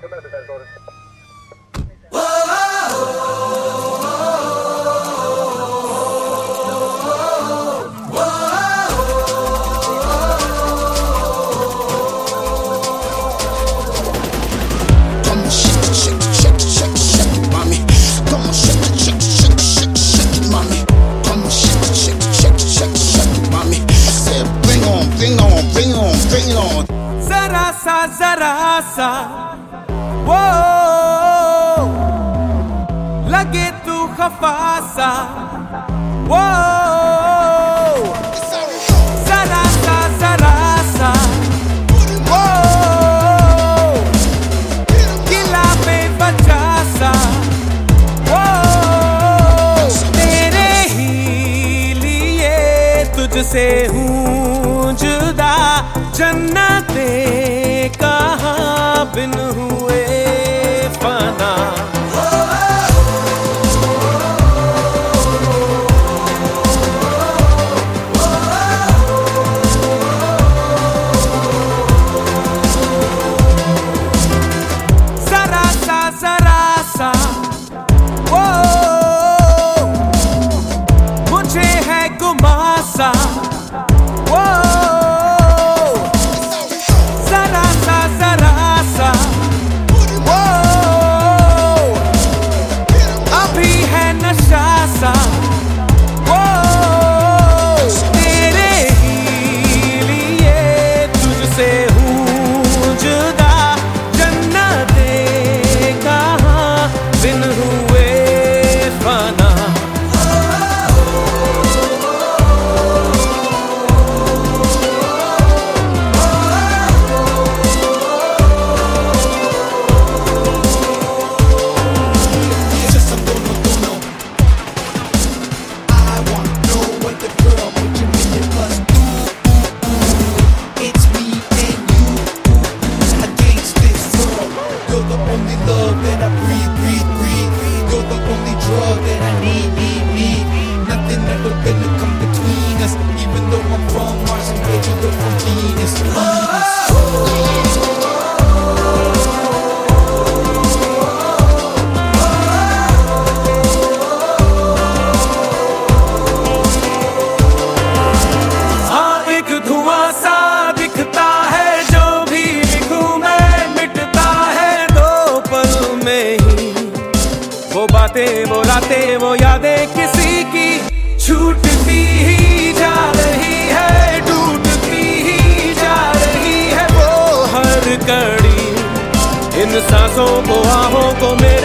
जरा सा वो लगे तू खफा सा वो जरा सा वो गिला पे बचा सा वो तेरे ही लिए तुझसे हूँ जुदा जन्नते कहाँ बिन हुए फना जरा सा वो मुझे है गुमासा वो वो रातें वो यादें किसी की छूटती ही जा रही है, टूटती ही जा रही है वो हर कड़ी इन सांसों को, आहों को मेरे